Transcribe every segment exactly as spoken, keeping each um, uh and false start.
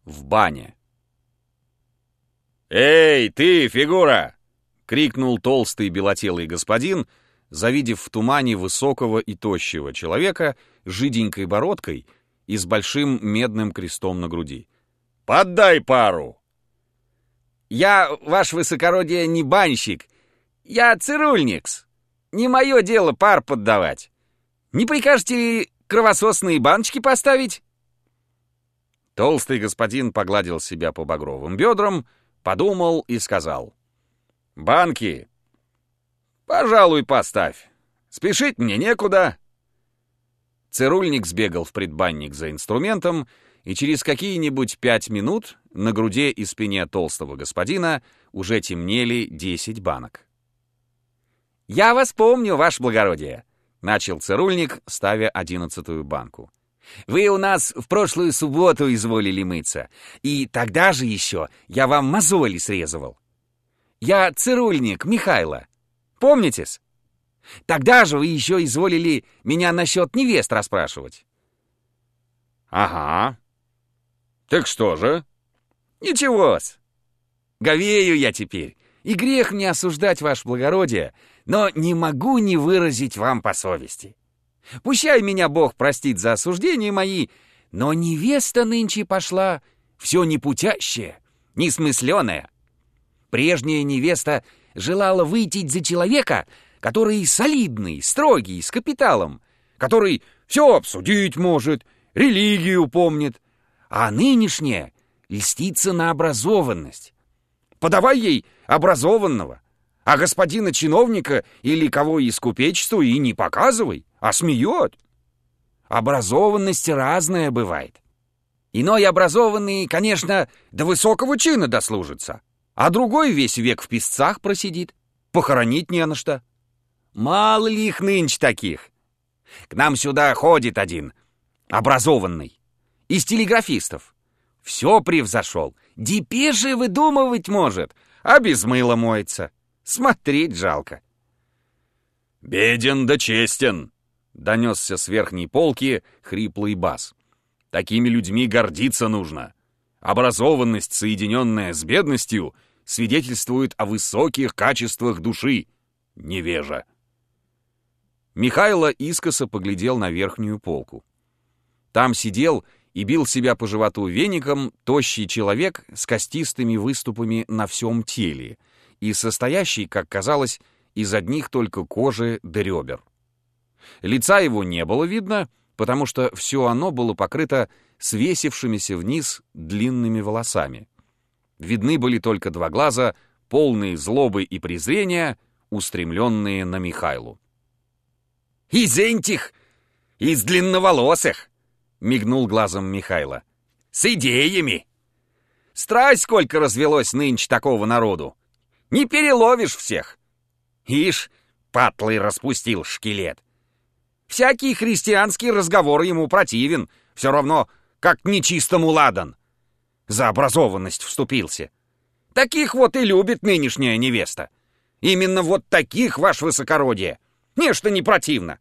в бане. «Эй, ты, фигура!» — крикнул толстый белотелый господин, завидев в тумане высокого и тощего человека с жиденькой бородкой и с большим медным крестом на груди. «Поддай пару!» «Я, ваше высокородие, не банщик. Я цирульникс. Не мое дело пар поддавать. Не прикажете ли кровососные баночки поставить?» Толстый господин погладил себя по багровым бедрам, подумал и сказал: «Банки, пожалуй, поставь. Спешить мне некуда». Цирульник сбегал в предбанник за инструментом, и через какие-нибудь пять минут на груди и спине толстого господина уже темнели десять банок. «Я вас помню, ваше благородие», — начал цирульник, ставя одиннадцатую банку. «Вы у нас в прошлую субботу изволили мыться, и тогда же еще я вам мозоли срезывал. Я цирульник Михайло. Помнитесь? Тогда же вы еще изволили меня насчет невест расспрашивать». «Ага. Так что же?» «Ничего-с. Говею я теперь, и грех мне осуждать, ваше благородие, но не могу не выразить вам по совести. Пущай меня Бог простит за осуждения мои, но невеста нынче пошла все непутящая, несмысленая. Прежняя невеста желала выйти за человека, который солидный, строгий, с капиталом, который все обсудить может, религию помнит, а нынешняя льстится на образованность. Подавай ей образованного, а господина чиновника или кого из купечества и не показывай, а смеет. Образованность разная бывает. Иной образованный, конечно, до высокого чина дослужится, а другой весь век в писцах просидит, похоронить не на что. Мало ли их нынче таких. К нам сюда ходит один, образованный, из телеграфистов. Все превзошел, депеши выдумывать может, а без мыла моется. Смотреть жалко. «Беден да честен!» — донесся с верхней полки хриплый бас. «Такими людьми гордиться нужно. Образованность, соединенная с бедностью, свидетельствует о высоких качествах души. Невежа!» Михайло искоса поглядел на верхнюю полку. Там сидел и бил себя по животу веником тощий человек с костистыми выступами на всем теле и состоящий, как казалось, из одних только кожи до ребер. Лица его не было видно, потому что все оно было покрыто свесившимися вниз длинными волосами. Видны были только два глаза, полные злобы и презрения, устремленные на Михайлу. «Из этих, из длинноволосых!» — мигнул глазом Михайло. «С идеями! Страсть сколько развелось нынче такого народу! Не переловишь всех! Ишь, патлой распустил шкелет! Всякий христианский разговор ему противен, все равно, как нечистому ладан. За образованность вступился. Таких вот и любит нынешняя невеста. Именно вот таких, ваше высокородие. Нечто не противно.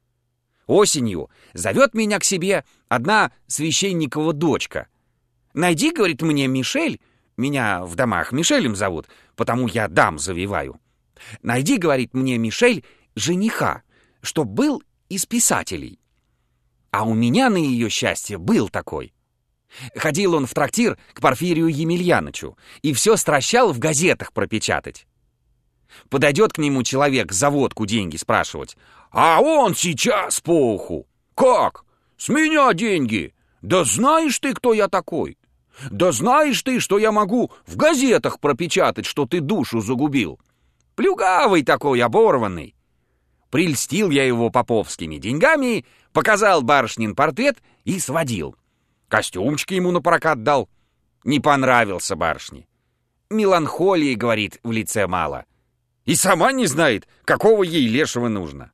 Осенью зовет меня к себе одна священникова дочка. Найди, говорит мне, Мишель, меня в домах Мишелем зовут, потому я дам завиваю. Найди, говорит мне, Мишель, жениха, чтоб был из писателей. А у меня, на ее счастье, был такой. Ходил он в трактир к Порфирию Емельянычу и все стращал в газетах пропечатать. Подойдет к нему человек за водку деньги спрашивать, а он сейчас по уху. Как? С меня деньги? Да знаешь ты, кто я такой? Да знаешь ты, что я могу в газетах пропечатать, что ты душу загубил? Плюгавый такой, оборванный. Прельстил я его поповскими деньгами, показал барышнин портрет и сводил. Костюмчики ему на прокат дал. Не понравился барышне. Меланхолии, говорит, в лице мало. И сама не знает, какого ей лешего нужно.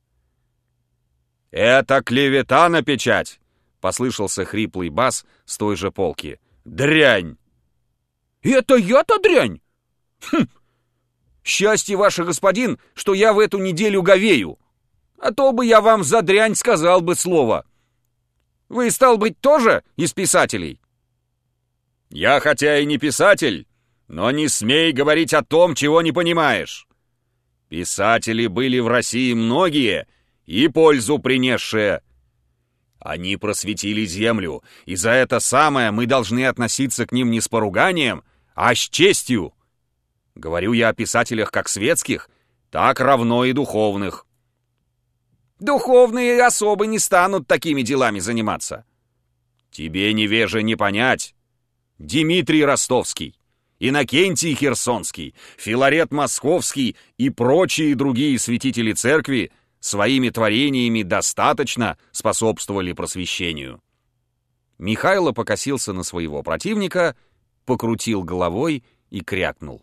«Это клевета на печать!» — послышался хриплый бас с той же полки. «Дрянь!» «Это я-то дрянь? Хм! Счастье ваше, господин, что я в эту неделю говею. А то бы я вам за дрянь сказал бы слово. Вы, стал быть, тоже из писателей?» Я хотя и не писатель, но не смей говорить о том, чего не понимаешь. Писатели были в России многие и пользу принесшие. Они просветили землю, и за это самое мы должны относиться к ним не с поруганием, а с честью. Говорю я о писателях как светских, так равно и духовных. Духовные особы не станут такими делами заниматься. Тебе, невеже, не понять. Дмитрий Ростовский, Иннокентий Херсонский, Филарет Московский и прочие другие святители церкви своими творениями достаточно способствовали просвещению. Михайло покосился на своего противника, покрутил головой и крякнул.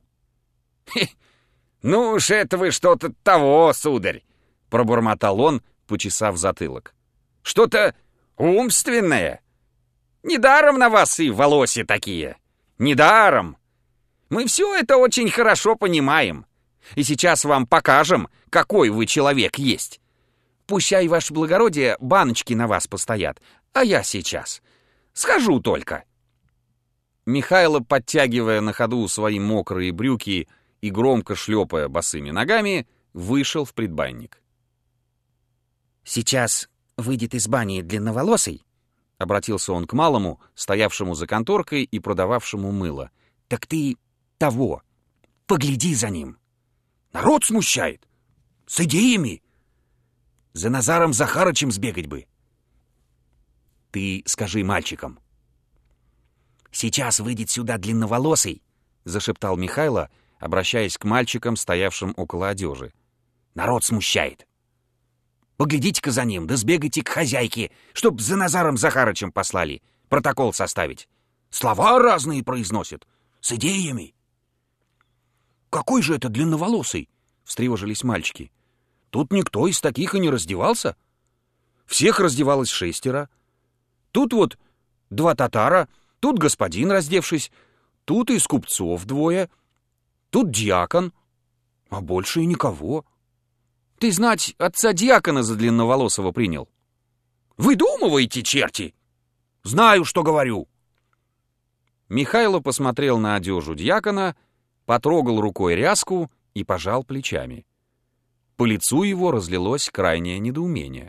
«Ну уж это вы что-то того, сударь!» — пробормотал он, почесав затылок. «Что-то умственное. Недаром на вас и волосы такие. Недаром. Мы все это очень хорошо понимаем. И сейчас вам покажем, какой вы человек есть. Пущай, ваше благородие, баночки на вас постоят, а я сейчас. Схожу только». Михайло, подтягивая на ходу свои мокрые брюки и громко шлепая босыми ногами, вышел в предбанник. «Сейчас выйдет из бани длинноволосый», — обратился он к малому, стоявшему за конторкой и продававшему мыло. «Так ты того, погляди за ним. Народ смущает. С идеями. За Назаром Захарычем сбегать бы. Ты скажи мальчикам». «Сейчас выйдет сюда длинноволосый», — зашептал Михайло, обращаясь к мальчикам, стоявшим около одежи. «Народ смущает. Поглядите-ка за ним, да сбегайте к хозяйке, чтоб за Назаром Захарычем послали, протокол составить. Слова разные произносят, с идеями». «Какой же это длинноволосый?» — встревожились мальчики. «Тут никто из таких и не раздевался. Всех раздевалось шестеро. Тут вот два татара, тут господин, раздевшись, тут из купцов двое, тут дьякон, а больше и никого. Ты, знать, отца дьякона за длинноволосого принял?» «Выдумываете, черти! Знаю, что говорю!» Михайло посмотрел на одежу дьякона, потрогал рукой ряску и пожал плечами. По лицу его разлилось крайнее недоумение.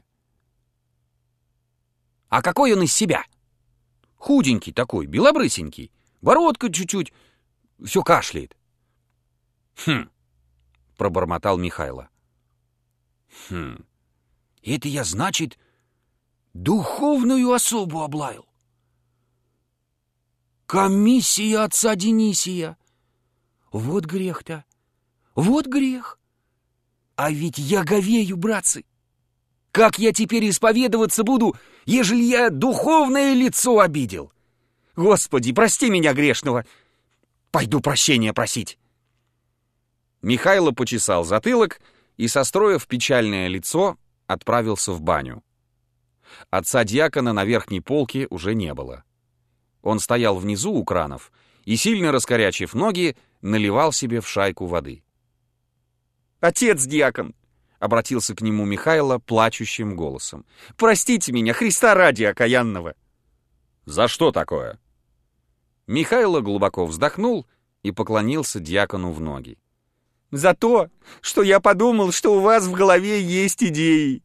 «А какой он из себя? Худенький такой, белобрысенький, бородка чуть-чуть, все кашляет». «Хм», — пробормотал Михайло. «Хм, это я, значит, духовную особу облаял. Комиссия отца Денисия. Вот грех-то, вот грех. А ведь я говею, братцы. Как я теперь исповедоваться буду, ежели я духовное лицо обидел? Господи, прости меня грешного. Пойду прощения просить». Михайло почесал затылок и, состроив печальное лицо, отправился в баню. Отца дьякона на верхней полке уже не было. Он стоял внизу у кранов и, сильно раскорячив ноги, наливал себе в шайку воды. «Отец дьякон!» — обратился к нему Михайло плачущим голосом. «Простите меня, Христа ради окаянного!» «За что такое?» Михайло глубоко вздохнул и поклонился дьякону в ноги. «За то, что я подумал, что у вас в голове есть идеи».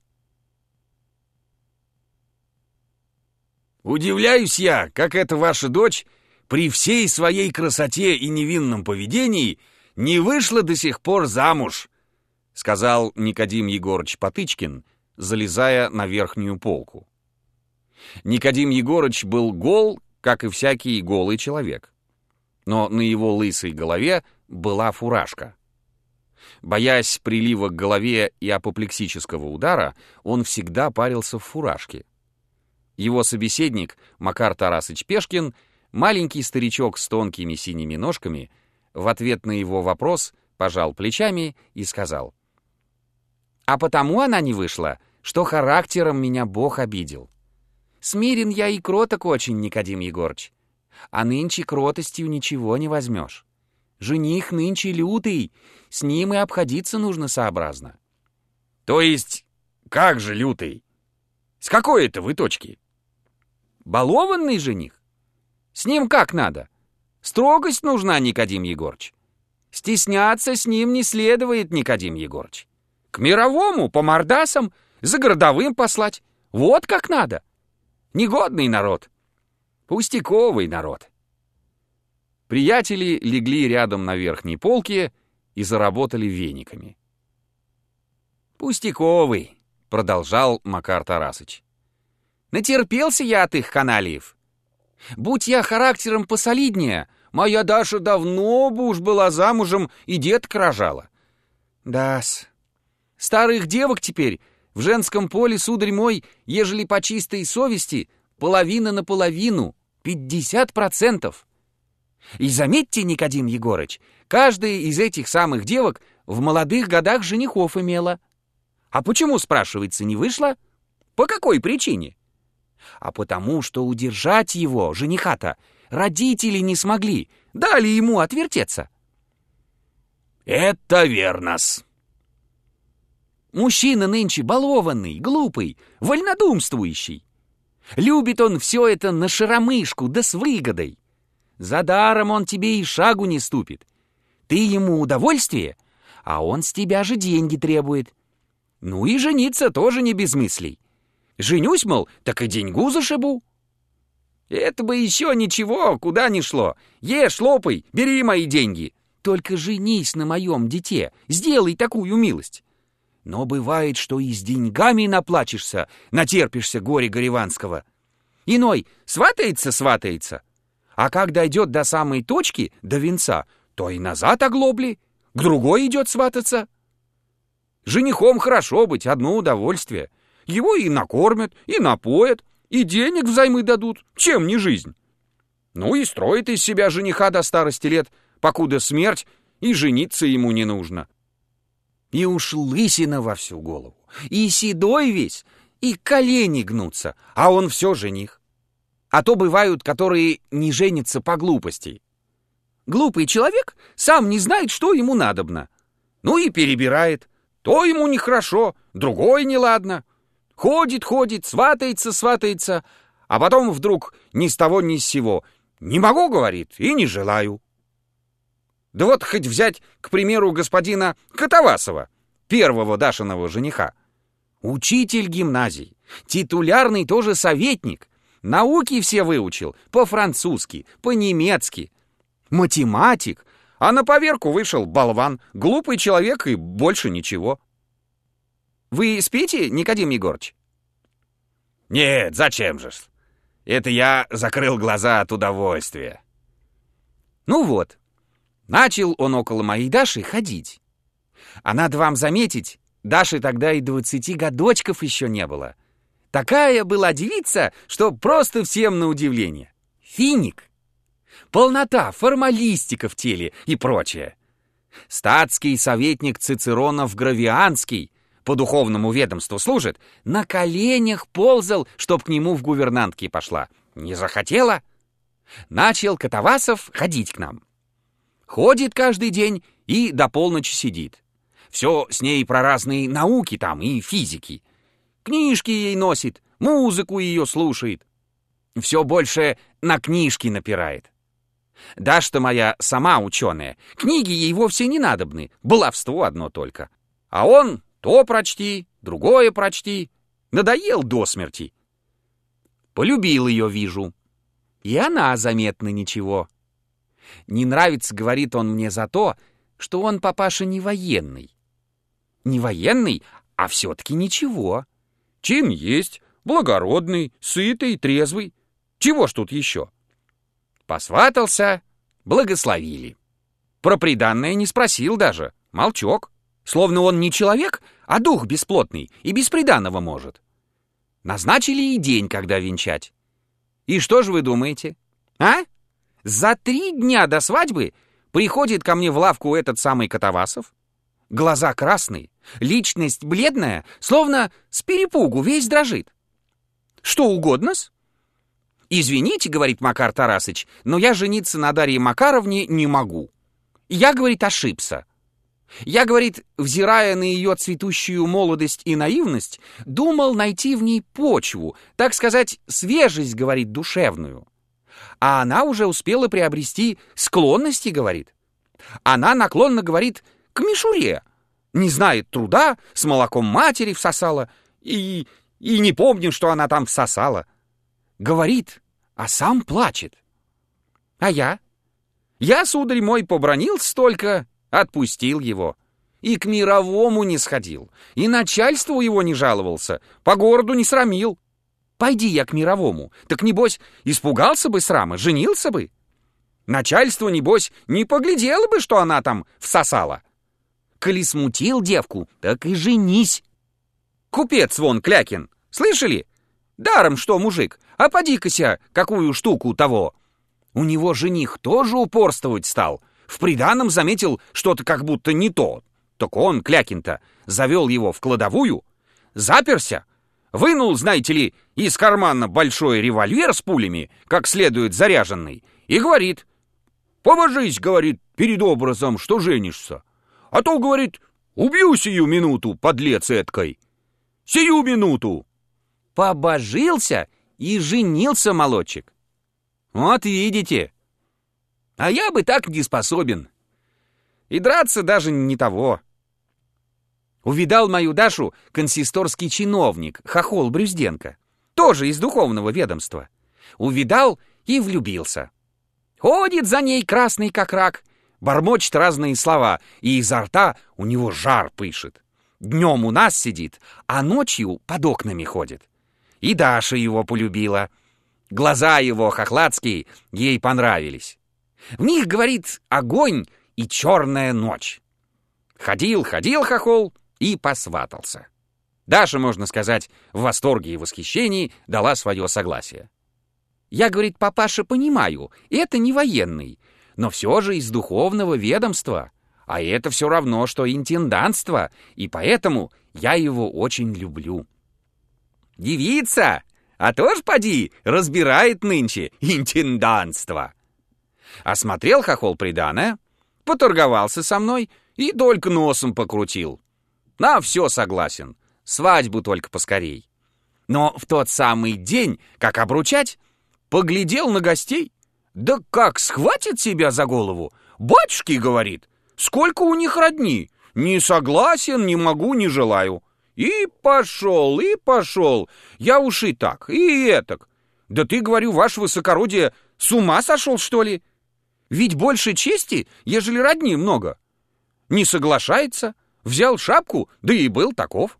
«Удивляюсь я, как эта ваша дочь при всей своей красоте и невинном поведении не вышла до сих пор замуж», — сказал Никодим Егорыч Потычкин, залезая на верхнюю полку. Никодим Егорыч был гол, как и всякий голый человек. Но на его лысой голове была фуражка. Боясь прилива к голове и апоплексического удара, он всегда парился в фуражке. Его собеседник, Макар Тарасыч Пешкин, маленький старичок с тонкими синими ножками, в ответ на его вопрос пожал плечами и сказал: «А потому она не вышла, что характером меня Бог обидел. Смирен я и кроток очень, Никодим Егорыч, а нынче кротостью ничего не возьмешь. Жених нынче лютый, с ним и обходиться нужно сообразно». «То есть, как же лютый? С какой это вы точки?» «Балованный жених? С ним как надо? Строгость нужна, Никодим Егорыч. Стесняться с ним не следует, Никодим Егорыч. К мировому, по мордасам, за городовым послать. Вот как надо. Негодный народ. Пустяковый народ. Приятели легли рядом на верхней полке и заработали вениками. «Пустяковый», — продолжал Макар Тарасыч. «Натерпелся я от их каналиев. Будь я характером посолиднее, моя Даша давно бы уж была замужем и детка рожала. Да-с. Старых девок теперь в женском поле, сударь мой, ежели по чистой совести, половина на половину, пятьдесят процентов. И заметьте, Никодим Егорыч, каждая из этих самых девок в молодых годах женихов имела. А почему, спрашивается, не вышла? По какой причине? А потому, что удержать его, жениха-то, родители не смогли, дали ему отвертеться». «Это верно-с». Мужчина нынче балованный, глупый, вольнодумствующий. Любит он все это на шаромышку, да с выгодой. За даром он тебе и шагу не ступит. Ты ему удовольствие, а он с тебя же деньги требует. Ну и жениться тоже не без мыслей. Женюсь, мол, так и деньгу зашибу. Это бы еще ничего, куда ни шло. Ешь, лопай, бери мои деньги. Только женись на моем дите, сделай такую милость. Но бывает, что и с деньгами наплачешься, натерпишься горе гореванского. Иной сватается-сватается, а как дойдет до самой точки, до венца, то и назад оглобли, к другой идет свататься. Женихом хорошо быть, одно удовольствие. Его и накормят, и напоят, и денег взаймы дадут, чем не жизнь. Ну и строит из себя жениха до старости лет, покуда смерть, и жениться ему не нужно. И уж лысина во всю голову, и седой весь, и колени гнутся, а он все жених. А то бывают, которые не женятся по глупости. Глупый человек сам не знает, что ему надобно. Ну и перебирает. То ему нехорошо, другое неладно. Ходит, ходит, сватается, сватается, а потом вдруг ни с того ни с сего. Не могу, говорит, и не желаю. Да вот хоть взять, к примеру, господина Катавасова, первого Дашиного жениха. Учитель гимназий, титулярный тоже советник, науки все выучил, по-французски, по-немецки, математик, а на поверку вышел болван, глупый человек и больше ничего. Вы спите, Никодим Егорыч? Нет, зачем же? Это я закрыл глаза от удовольствия. Ну вот, начал он около моей Даши ходить. А надо вам заметить, Даше тогда и двадцати годочков еще не было. Такая была девица, что просто всем на удивление. Финик. Полнота, формалистика в теле и прочее. Статский советник Цицеронов Гравианский, по духовному ведомству служит, на коленях ползал, чтоб к нему в гувернантки пошла. Не захотела. Начал Катавасов ходить к нам. Ходит каждый день и до полночи сидит. Все с ней про разные науки там и физики. Книжки ей носит, музыку ее слушает. Все больше на книжки напирает. Даша-то моя сама ученая, книги ей вовсе не надобны, баловство одно только. А он то прочти, другое прочти, надоел до смерти. Полюбил ее, вижу. И она заметно ничего. Не нравится, говорит он мне, за то, что он, папаша, не военный. Не военный, а все-таки ничего. Чин есть, благородный, сытый, трезвый. Чего ж тут еще? Посватался, благословили. Про приданное не спросил даже, молчок. Словно он не человек, а дух бесплотный и без приданого может. Назначили и день, когда венчать. И что же вы думаете? А? За три дня до свадьбы приходит ко мне в лавку этот самый Катавасов. Глаза красные, личность бледная, словно с перепугу весь дрожит. Что угодно-с? «Извините, — говорит Макар Тарасыч, — но я жениться на Дарье Макаровне не могу. Я, — говорит, — ошибся. Я, — говорит, — взирая на ее цветущую молодость и наивность, думал найти в ней почву, так сказать, свежесть, — говорит, — душевную. а она уже успела приобрести склонности, говорит. Она наклонна, говорит, к мишуре. Не знает труда, с молоком матери всосала, и, и не помню, что она там всосала. Говорит, а сам плачет. А я? Я, сударь мой, побранился только, отпустил его. И к мировому не сходил, и начальству его не жаловался, по городу не срамил. Пойди я к мировому, так, небось, испугался бы срама, женился бы. Начальство, небось, не поглядело бы, что она там всосала. Коли смутил девку, так и женись. Купец вон Клякин, слышали? Даром что мужик, а поди-ка-ся, какую штуку того. У него жених тоже упорствовать стал. В приданом заметил что-то как будто не то. Так он, Клякин-то, завел его в кладовую, заперся, вынул, знаете ли, из кармана большой револьвер с пулями, как следует заряженный, и говорит: «Побожись, — говорит, — перед образом, что женишься. А то, — говорит, — убью сию минуту, подлец эткой. Сию минуту!» Побожился и женился молодчик. Вот видите. А я бы так не способен. И драться даже не того. Увидал мою Дашу консисторский чиновник, хохол Брюзденко, тоже из духовного ведомства. Увидал и влюбился. Ходит за ней красный как рак, бормочет разные слова, и изо рта у него жар пышет. Днем у нас сидит, а ночью под окнами ходит. И Даша его полюбила. Глаза его хохладские ей понравились. В них, говорит, огонь и черная ночь. Ходил, ходил хохол и посватался. Даша, можно сказать, в восторге и восхищении дала свое согласие. Я, говорит, папаша, понимаю, это не военный, но все же из духовного ведомства, а это все равно, что интендантство, и поэтому я его очень люблю. Девица, а тоже поди, разбирает нынче интендантство. Осмотрел хохол приданое, поторговался со мной и только носом покрутил. На все согласен, свадьбу только поскорей. Но в тот самый день, как обручать, поглядел на гостей, да как схватит себя за голову. «Батюшки, — говорит, — сколько у них родни, не согласен, не могу, не желаю». И пошел, и пошел, я уж и так, и этак. Да ты, говорю, ваше высокородие, с ума сошел, что ли? Ведь больше чести, ежели родни много. Не соглашается, взял шапку, да и был таков.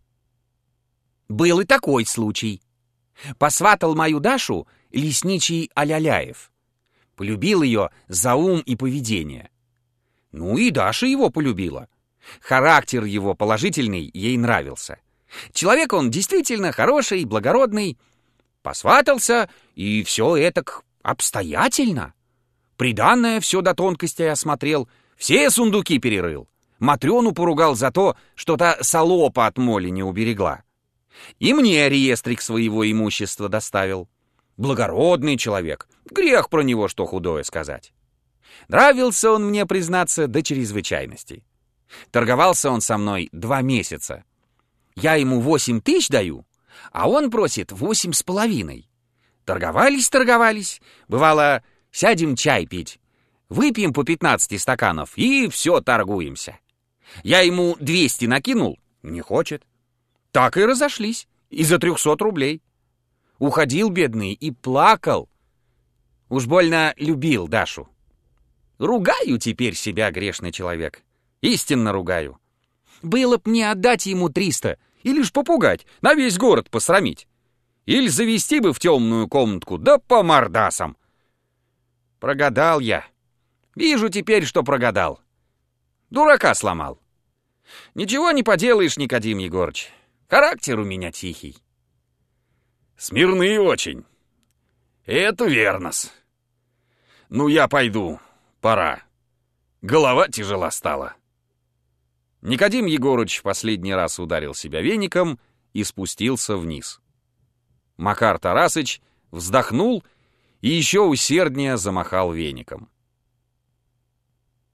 Был и такой случай. Посватал мою Дашу лесничий Аляляев. Полюбил ее за ум и поведение. Ну и Даша его полюбила. Характер его положительный ей нравился. Человек он действительно хороший, благородный. Посватался, и все этак обстоятельно. Приданное все до тонкостей осмотрел, все сундуки перерыл. Матрёну поругал за то, что та солопа от моли не уберегла. И мне реестрик своего имущества доставил. Благородный человек, грех про него что худое сказать. Нравился он мне, признаться, до чрезвычайности. Торговался он со мной два месяца. Я ему восемь тысяч даю, а он просит восемь с половиной. Торговались, торговались. Бывало, сядем чай пить, выпьем по пятнадцати стаканов и все торгуемся. Я ему двести накинул, не хочет. Так и разошлись, из-за трехсот рублей. Уходил бедный и плакал. Уж больно любил Дашу. Ругаю теперь себя, грешный человек. Истинно ругаю. Было б мне отдать ему триста, или ж попугать, на весь город посрамить. Или завести бы в темную комнатку, да по мордасам. Прогадал я. Вижу теперь, что прогадал. Дурака сломал. Ничего не поделаешь, Никодим Егорыч. Характер у меня тихий. Смирный очень. Это верно-с. Ну, я пойду. Пора. Голова тяжела стала. Никодим Егорыч в последний раз ударил себя веником и спустился вниз. Макар Тарасыч вздохнул и еще усерднее замахал веником.